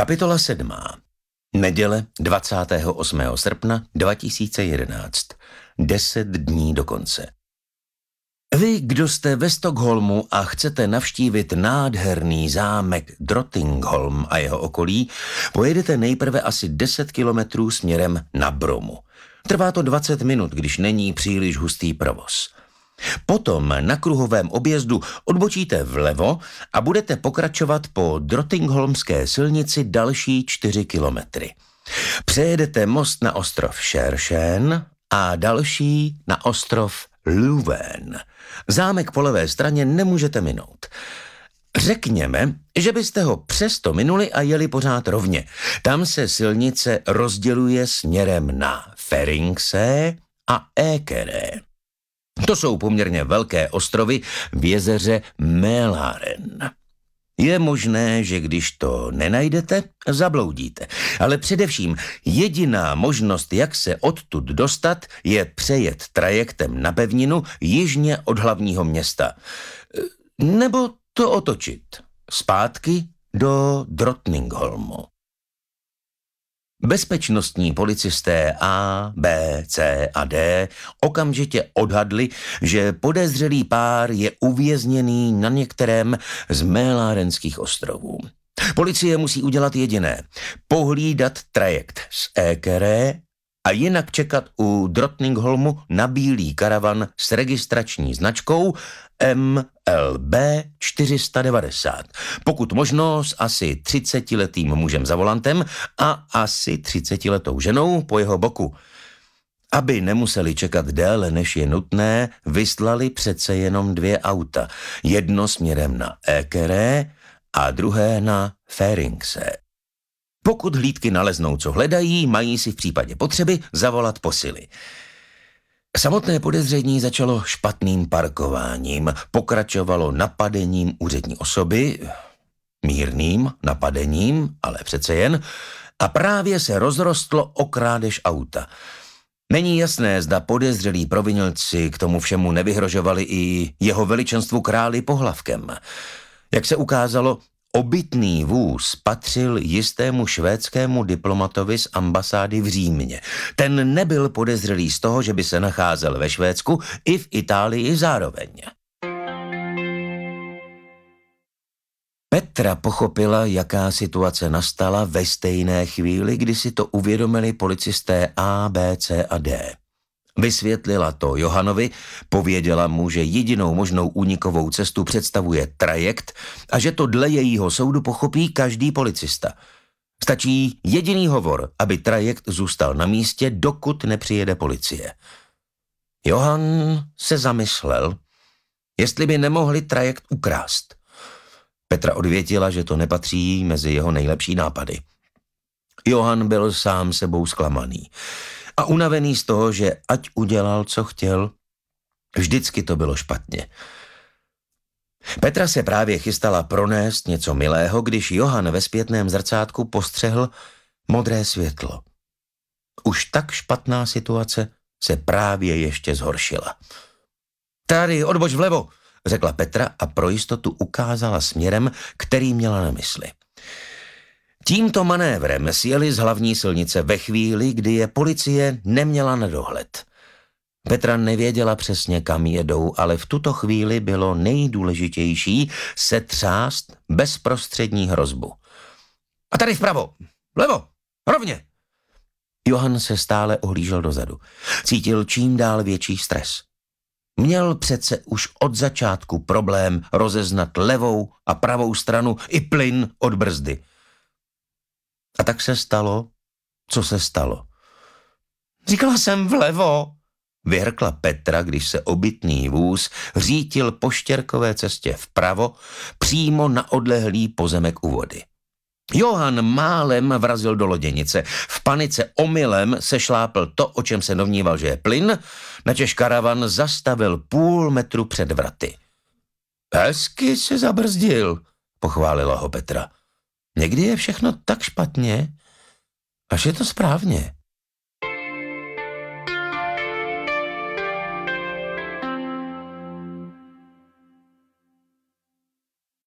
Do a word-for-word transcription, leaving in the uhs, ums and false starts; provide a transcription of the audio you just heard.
Kapitola sedmá. Neděle dvacátého osmého srpna dva tisíce jedenáct. Deset dní do konce. Vy, kdo jste ve Stockholmu a chcete navštívit nádherný zámek Drottningholm a jeho okolí, pojedete nejprve asi deset kilometrů směrem na Bromu. Trvá to dvacet minut, když není příliš hustý provoz. Potom na kruhovém objezdu odbočíte vlevo a budete pokračovat po Drottningholmské silnici další čtyři kilometry. Přejedete most na ostrov Skärsen a další na ostrov Löven. Zámek po levé straně nemůžete minout. Řekněme, že byste ho přesto minuli a jeli pořád rovně. Tam se silnice rozděluje směrem na Färingsö a Ekerö. To jsou poměrně velké ostrovy v jezeře Mälaren. Je možné, že když to nenajdete, zabloudíte. Ale především jediná možnost, jak se odtud dostat, je přejet trajektem na pevninu jižně od hlavního města. Nebo to otočit. Zpátky do Drottningholmu. Bezpečnostní policisté A, B, C a D okamžitě odhadli, že podezřelý pár je uvězněný na některém z Mälarenských ostrovů. Policie musí udělat jediné. Pohlídat trajekt z Ekerö a jinak čekat u Drottningholmu na bílý karavan s registrační značkou M L B čtyři sta devadesát. Pokud možno s asi třicetiletým mužem za volantem a asi třicetiletou ženou po jeho boku. Aby nemuseli čekat déle, než je nutné, vyslali přece jenom dvě auta. Jedno směrem na Ekerö a druhé na Färingsö. Pokud hlídky naleznou, co hledají, mají si v případě potřeby zavolat posily. Samotné podezření začalo špatným parkováním, pokračovalo napadením úřední osoby, mírným napadením, ale přece jen, a právě se rozrostlo o krádež auta. Není jasné, zda podezřelí provinilci k tomu všemu nevyhrožovali i jeho veličenstvu králi pohlavkem. Jak se ukázalo, obytný vůz patřil jistému švédskému diplomatovi z ambasády v Římě. Ten nebyl podezřelý z toho, že by se nacházel ve Švédsku i v Itálii zároveň. Petra pochopila, jaká situace nastala ve stejné chvíli, kdy si to uvědomili policisté A, B, C a D. Vysvětlila to Johanovi, pověděla mu, že jedinou možnou únikovou cestu představuje trajekt a že to dle jejího soudu pochopí každý policista. Stačí jediný hovor, aby trajekt zůstal na místě, dokud nepřijede policie. Johan se zamyslel, jestli by nemohli trajekt ukrást. Petra odvětila, že to nepatří mezi jeho nejlepší nápady. Johan byl sám sebou zklamaný a unavený z toho, že ať udělal, co chtěl, vždycky to bylo špatně. Petra se právě chystala pronést něco milého, když Johan ve zpětném zrcátku postřehl modré světlo. Už tak špatná situace se právě ještě zhoršila. Tady, odboč vlevo, řekla Petra a pro jistotu ukázala směrem, který měla na mysli. Tímto manévrem sjeli z hlavní silnice ve chvíli, kdy je policie neměla na dohled. Petra nevěděla přesně, kam jedou, ale v tuto chvíli bylo nejdůležitější setřást bezprostřední hrozbu. A tady vpravo, vlevo, rovně. Johan se stále ohlížel dozadu. Cítil čím dál větší stres. Měl přece už od začátku problém rozeznat levou a pravou stranu i plyn od brzdy. A tak se stalo, co se stalo. Říkala jsem vlevo, vyhrkla Petra, když se obytný vůz řítil po štěrkové cestě vpravo, přímo na odlehlý pozemek u vody. Johan málem vrazil do loděnice. V panice omylem se šlápl to, o čem se domníval, že je plyn, načež karavan zastavil půl metru před vraty. Hezky se zabrzdil, pochválila ho Petra. Někdy je všechno tak špatně, až je to správně.